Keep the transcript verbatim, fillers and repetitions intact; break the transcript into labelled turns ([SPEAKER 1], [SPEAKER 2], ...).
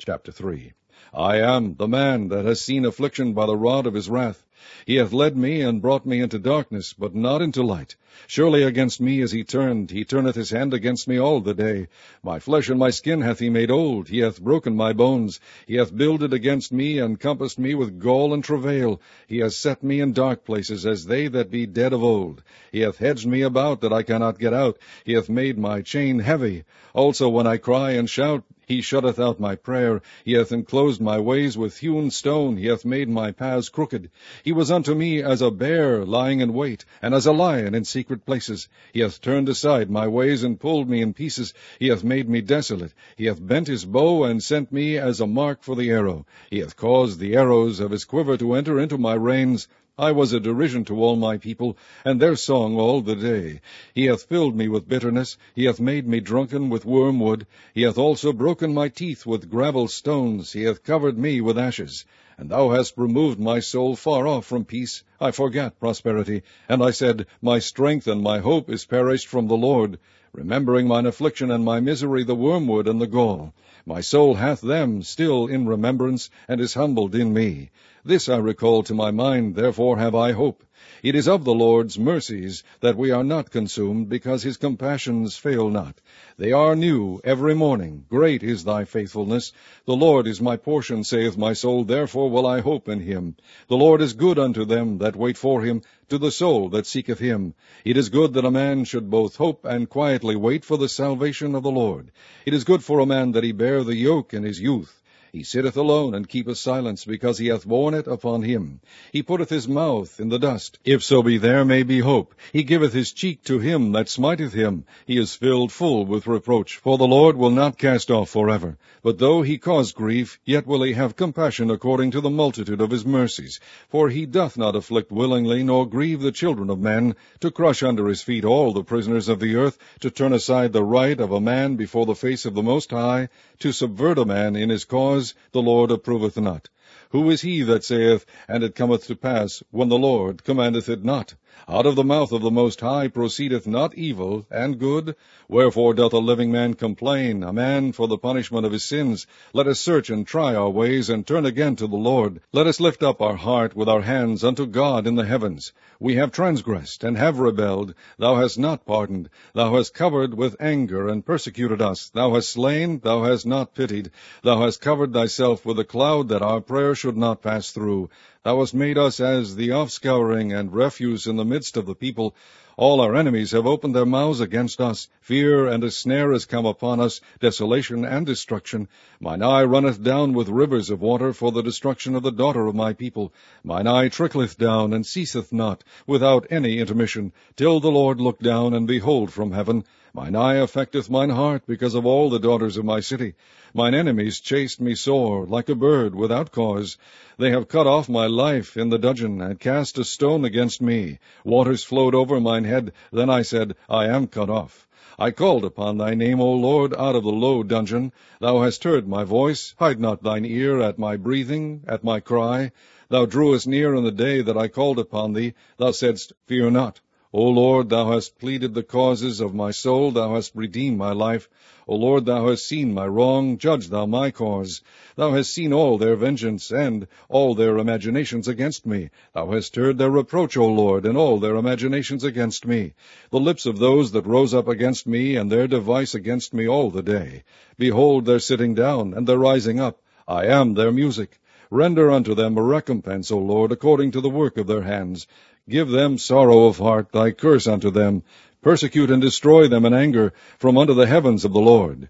[SPEAKER 1] Chapter three. I am the man that has seen affliction by the rod of his wrath. He hath led me and brought me into darkness, but not into light. Surely against me is he turned, he turneth his hand against me all the day. My flesh and my skin hath he made old, he hath broken my bones. He hath builded against me, and compassed me with gall and travail. He hath set me in dark places, as they that be dead of old. He hath hedged me about, that I cannot get out. He hath made my chain heavy. Also when I cry and shout, he shutteth out my prayer. He hath enclosed my ways with hewn stone. He hath made my paths crooked. He was unto me as a bear lying in wait, and as a lion in secret places. He hath turned aside my ways, and pulled me in pieces. He hath made me desolate. He hath bent his bow, and sent me as a mark for the arrow. He hath caused the arrows of his quiver to enter into my reins. I was a derision to all my people, and their song all the day. He hath filled me with bitterness. He hath made me drunken with wormwood. He hath also broken my teeth with gravel stones. He hath covered me with ashes. And thou hast removed my soul far off from peace. I forgat prosperity. And I said, My strength and my hope is perished from the Lord, remembering mine affliction and my misery, the wormwood and the gall. My soul hath them still in remembrance, and is humbled in me. This I recall to my mind, therefore have I hope. It is of the Lord's mercies that we are not consumed, because his compassions fail not. They are new every morning. Great is thy faithfulness. The Lord is my portion, saith my soul, therefore will I hope in him. The Lord is good unto them that wait for him, to the soul that seeketh him. It is good that a man should both hope and quietly wait for the salvation of the Lord. It is good for a man that he bear the yoke in his youth. He sitteth alone, and keepeth silence, because he hath borne it upon him. He putteth his mouth in the dust, if so be there may be hope. He giveth his cheek to him that smiteth him. He is filled full with reproach. For the Lord will not cast off forever. But though he cause grief, yet will he have compassion according to the multitude of his mercies. For he doth not afflict willingly, nor grieve the children of men, to crush under his feet all the prisoners of the earth, to turn aside the right of a man before the face of the Most High, to subvert a man in his cause, the Lord approveth not. Who is he that saith, and it cometh to pass, when the Lord commandeth it not? Out of the mouth of the Most High proceedeth not evil and good? Wherefore doth a living man complain, a man for the punishment of his sins? Let us search and try our ways, and turn again to the Lord. Let us lift up our heart with our hands unto God in the heavens. We have transgressed, and have rebelled. Thou hast not pardoned. Thou hast covered with anger, and persecuted us. Thou hast slain, thou hast not pitied. Thou hast covered thyself with a cloud, that our prayer should not pass through. Thou hast made us as the offscouring and refuse in the midst of the people. All our enemies have opened their mouths against us. Fear and a snare is come upon us, desolation and destruction. Mine eye runneth down with rivers of water for the destruction of the daughter of my people. Mine eye trickleth down, and ceaseth not, without any intermission, till the Lord look down and behold from heaven. Mine eye affecteth mine heart, because of all the daughters of my city. Mine enemies chased me sore, like a bird without cause. They have cut off my life in the dudgeon, and cast a stone against me. Waters flowed over mine head. Then I said, I am cut off. I called upon thy name, O Lord, out of the low dungeon. Thou hast heard my voice. Hide not thine ear at my breathing, at my cry. Thou drewest near in the day that I called upon thee. Thou saidst, Fear not. O Lord, thou hast pleaded the causes of my soul. Thou hast redeemed my life. O Lord, thou hast seen my wrong. Judge thou my cause. Thou hast seen all their vengeance, and all their imaginations against me. Thou hast heard their reproach, O Lord, and all their imaginations against me. The lips of those that rose up against me, and their device against me all the day. Behold their sitting down, and their rising up. I am their music. Render unto them a recompense, O Lord, according to the work of their hands. Give them sorrow of heart, thy curse unto them. Persecute and destroy them in anger from under the heavens of the Lord.